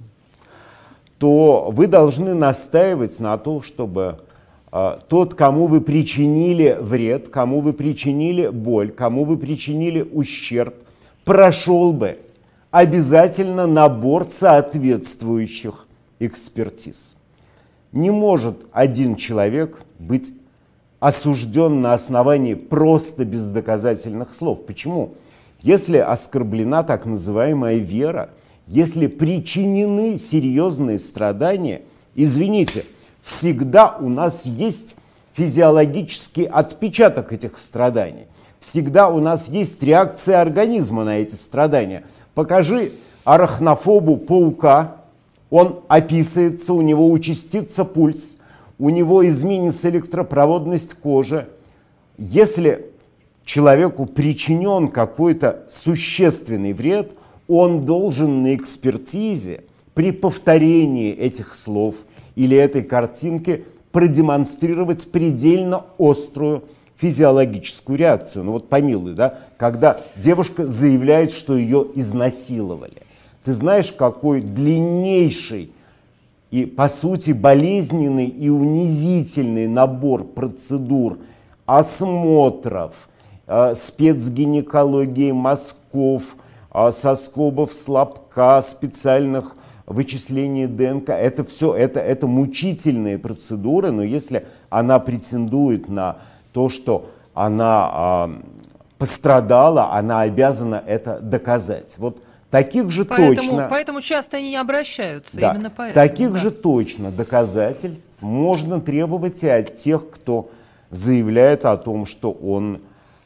[SPEAKER 3] то вы должны настаивать на том, чтобы тот, кому вы причинили вред, кому вы причинили боль, кому вы причинили ущерб, прошел бы обязательно набор соответствующих экспертиз. Не может один человек быть осужден на основании просто бездоказательных слов. Почему? Если оскорблена так называемая вера, если причинены серьезные страдания, извините, всегда у нас есть физиологический отпечаток этих страданий. всегда у нас есть реакция организма на эти страдания. Покажи арахнофобу паука, он описывается, у него участится пульс, у него изменится электропроводность кожи. Если человеку причинен какой-то существенный вред, он должен на экспертизе при повторении этих слов или этой картинки продемонстрировать предельно острую физиологическую реакцию. Ну вот помилуй, да, когда девушка заявляет, что ее изнасиловали. Ты знаешь, какой длиннейший и, по сути, болезненный и унизительный набор процедур, осмотров, спецгинекологии мазков, соскобов с лобка, специальных вычислений ДНК. Это все, это мучительные процедуры, но если она претендует на то, что она пострадала, она обязана это доказать. Вот таких же точно...
[SPEAKER 2] Поэтому часто они не обращаются,
[SPEAKER 3] да,
[SPEAKER 2] именно поэтому.
[SPEAKER 3] Таких же точно доказательств можно требовать и от тех, кто заявляет о том, что он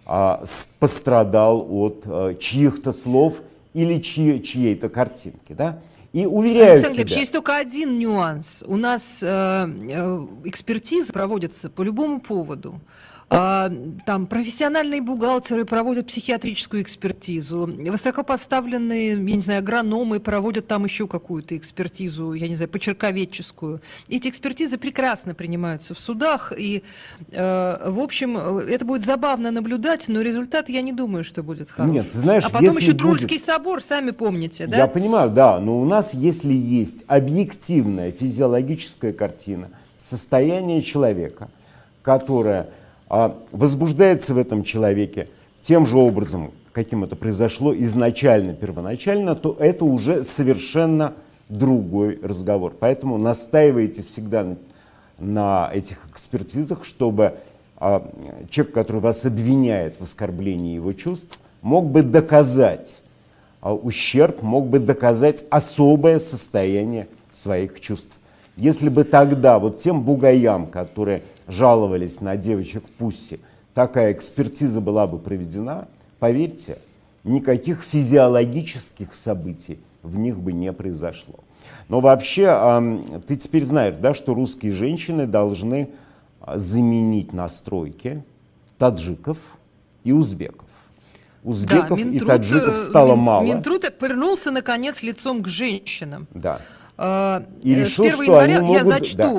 [SPEAKER 3] пострадал от чьих-то слов или чьей-то картинки. Да? И уверяю
[SPEAKER 2] Александр
[SPEAKER 3] тебя...
[SPEAKER 2] Глебович, есть только один нюанс. У нас экспертизы проводятся по любому поводу. Там профессиональные бухгалтеры проводят психиатрическую экспертизу, высокопоставленные, я не знаю, агрономы проводят там еще какую-то экспертизу, я не знаю, почерковедческую. Эти экспертизы прекрасно принимаются в судах, и, в общем, это будет забавно наблюдать, но результат, я не думаю, что будет хороший.
[SPEAKER 3] Нет, знаешь,
[SPEAKER 2] а потом еще
[SPEAKER 3] будет...
[SPEAKER 2] Трульский собор, сами помните, да?
[SPEAKER 3] Я понимаю, да, но у нас, если есть объективная физиологическая картина состояния человека, которая возбуждается в этом человеке тем же образом, каким это произошло изначально, первоначально, то это уже совершенно другой разговор. Поэтому настаивайте всегда на этих экспертизах, чтобы человек, который вас обвиняет в оскорблении его чувств, мог бы доказать ущерб, мог бы доказать особое состояние своих чувств. Если бы тогда вот тем бугаям, которые жаловались на девочек Пусси, такая экспертиза была бы проведена, поверьте, никаких физиологических событий в них бы не произошло. Но вообще, ты теперь знаешь, да, что русские женщины должны заменить настройки таджиков и узбеков. Узбеков и таджиков стало мало.
[SPEAKER 2] Минтруд повернулся, наконец, лицом к женщинам.
[SPEAKER 3] Да. И решил,
[SPEAKER 2] с 1
[SPEAKER 3] что
[SPEAKER 2] января
[SPEAKER 3] они могут...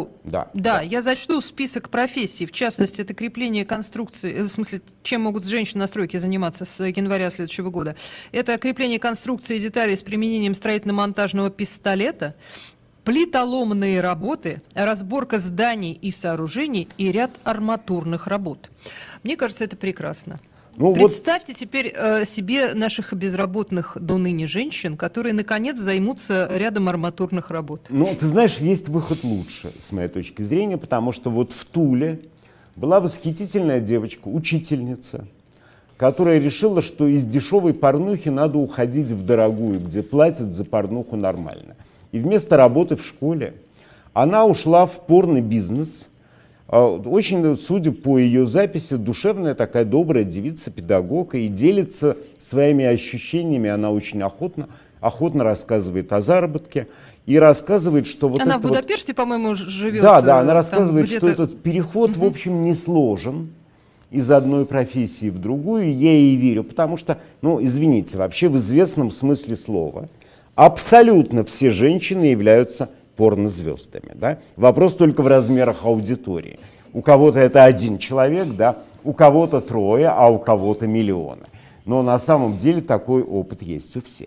[SPEAKER 2] я зачту список профессий, в частности, это крепление конструкции, в смысле, чем могут женщины на стройке заниматься с января следующего года. Это крепление конструкции деталей с применением строительно-монтажного пистолета, плитоломные работы, разборка зданий и сооружений и ряд арматурных работ. Мне кажется, это прекрасно.
[SPEAKER 3] Ну,
[SPEAKER 2] представьте теперь себе наших безработных до ныне женщин, которые наконец займутся рядом арматурных работ.
[SPEAKER 3] Ну, ты знаешь, есть выход лучше, с моей точки зрения, потому что вот в Туле была восхитительная девочка, учительница, которая решила, что из дешевой порнухи надо уходить в дорогую, где платят за порнуху нормально. И вместо работы в школе она ушла в порно-бизнес. Очень, судя по ее записи, душевная такая добрая девица-педагог, и делится своими ощущениями. Она очень охотно рассказывает о заработке и рассказывает, что вот
[SPEAKER 2] она
[SPEAKER 3] это
[SPEAKER 2] в Будапеште, по-моему, живет.
[SPEAKER 3] Да, она рассказывает, что этот переход, в общем, не сложен из одной профессии в другую. Я ей верю, потому что, ну, извините, вообще в известном смысле слова абсолютно все женщины являются порнозвездами. Да? Вопрос только в размерах аудитории. У кого-то это один человек, да? У кого-то трое, а у кого-то миллионы. Но на самом деле такой опыт есть у всех.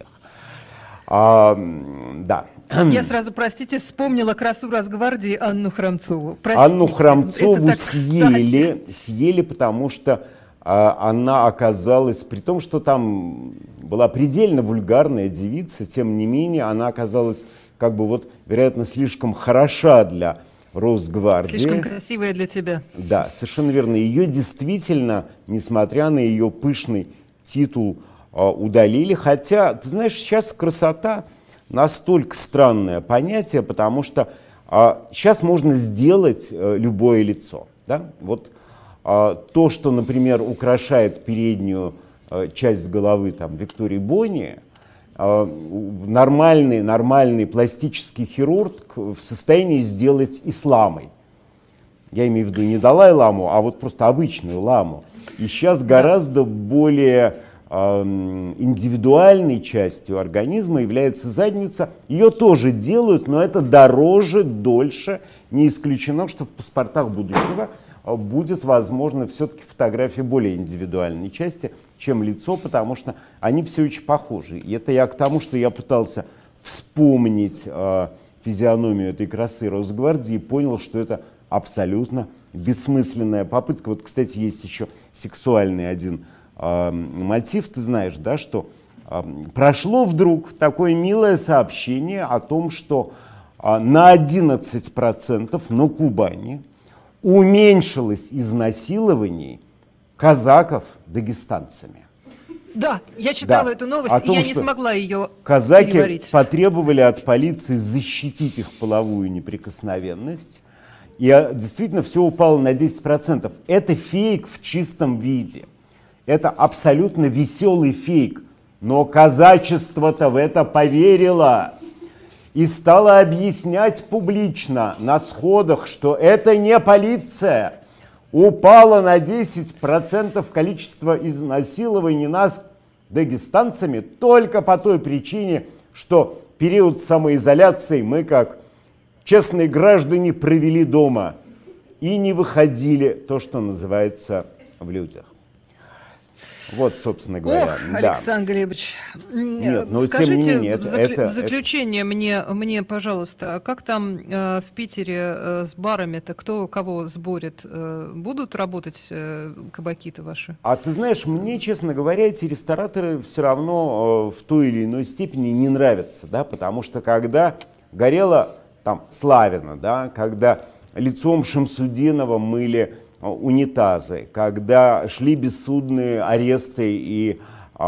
[SPEAKER 3] Да.
[SPEAKER 2] Я сразу, простите, вспомнила красу Росгвардии Анну Храмцову. Простите,
[SPEAKER 3] Анну Храмцову съели, потому что она оказалась, при том, что там была предельно вульгарная девица, тем не менее она оказалась как бы вот, вероятно, слишком хороша для Росгвардии.
[SPEAKER 2] Слишком красивая для тебя.
[SPEAKER 3] Да, совершенно верно. Ее действительно, несмотря на ее пышный титул, удалили. Хотя, ты знаешь, сейчас красота настолько странное понятие, потому что сейчас можно сделать любое лицо. Да? Вот То, что, например, украшает переднюю часть головы там, Виктории Бони, нормальный пластический хирург в состоянии сделать и с ламой. Я имею в виду не Далай-ламу, а вот просто обычную ламу. И сейчас гораздо более индивидуальной частью организма является задница. Ее тоже делают, но это дороже, дольше. Не исключено, что в паспортах будущего будет, возможно, все-таки фотография более индивидуальной части, чем лицо, потому что они все очень похожи. И это я к тому, что я пытался вспомнить физиономию этой красы Росгвардии и понял, что это абсолютно бессмысленная попытка. Вот, кстати, есть еще сексуальный один мотив, ты знаешь, да, что прошло вдруг такое милое сообщение о том, что на 11% на Кубани уменьшилось изнасилований казаков дагестанцами.
[SPEAKER 2] Да, я читала эту новость, и я не смогла ее
[SPEAKER 3] казаки
[SPEAKER 2] переварить.
[SPEAKER 3] Потребовали от полиции защитить их половую неприкосновенность. И действительно все упало на 10%. Это фейк в чистом виде. Это абсолютно веселый фейк. Но казачество-то в это поверило. И стало объяснять публично на сходах, что это не полиция. Упало на 10% количество изнасилований нас дагестанцами только по той причине, что период самоизоляции мы, как честные граждане, провели дома и не выходили, то, что называется, в людях. Вот, собственно говоря.
[SPEAKER 2] Ох, Александр Глебович,
[SPEAKER 3] Нет, но
[SPEAKER 2] скажите
[SPEAKER 3] тем не менее,
[SPEAKER 2] в заключение мне, пожалуйста, а как там в Питере с барами-то, кто кого сборит? Будут работать кабаки-то ваши?
[SPEAKER 3] А ты знаешь, мне, честно говоря, эти рестораторы все равно в той или иной степени не нравятся, да, потому что когда горело там Славина, да, когда лицом Шамсудинова мыли унитазы, когда шли бессудные аресты и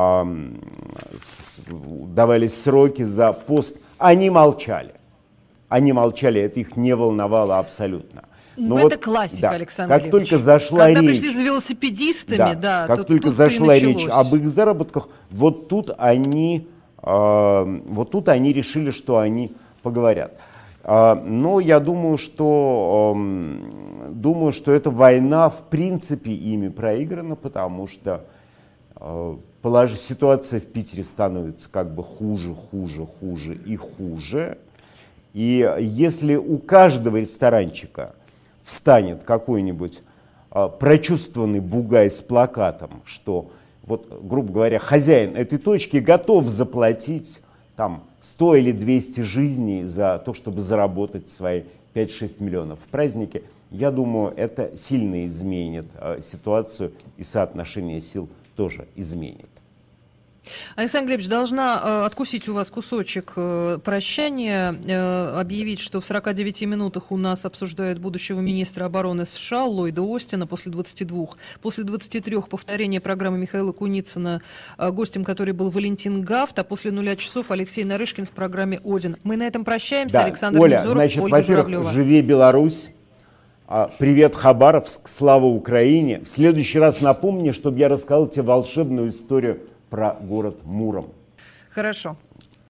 [SPEAKER 3] давались сроки за пост, они молчали. Они молчали, это их не волновало абсолютно.
[SPEAKER 2] Но
[SPEAKER 3] вот,
[SPEAKER 2] это классика,
[SPEAKER 3] да,
[SPEAKER 2] Александр
[SPEAKER 3] как
[SPEAKER 2] Глебович.
[SPEAKER 3] только зашла
[SPEAKER 2] Когда
[SPEAKER 3] речь,
[SPEAKER 2] пришли за велосипедистами, да,
[SPEAKER 3] как только зашла речь об их заработках, вот тут они решили, что они поговорят. Но я думаю, что эта война в принципе ими проиграна, потому что ситуация в Питере становится как бы хуже и хуже. И если у каждого ресторанчика встанет какой-нибудь прочувствованный бугай с плакатом, что, вот, грубо говоря, хозяин этой точки готов заплатить там 100 или 200 жизней за то, чтобы заработать свои 5-6 миллионов в празднике, я думаю, это сильно изменит ситуацию, и соотношение сил тоже изменит.
[SPEAKER 2] Александр Глебович, должна откусить у вас кусочек прощания, объявить, что в 49 минутах у нас обсуждают будущего министра обороны США Ллойда Остина после 22. После 23 повторение программы Михаила Куницына, гостем которой был Валентин Гафт, а после 0 часов Алексей Нарышкин в программе «Один». Мы на этом прощаемся.
[SPEAKER 3] Да.
[SPEAKER 2] Александр
[SPEAKER 3] Оля,
[SPEAKER 2] Невзоров,
[SPEAKER 3] значит,
[SPEAKER 2] Ольга
[SPEAKER 3] во-первых,
[SPEAKER 2] Журавлева.
[SPEAKER 3] живи Беларусь, привет Хабаровск, слава Украине. В следующий раз напомни, чтобы я рассказал тебе волшебную историю про город Муром.
[SPEAKER 2] Хорошо.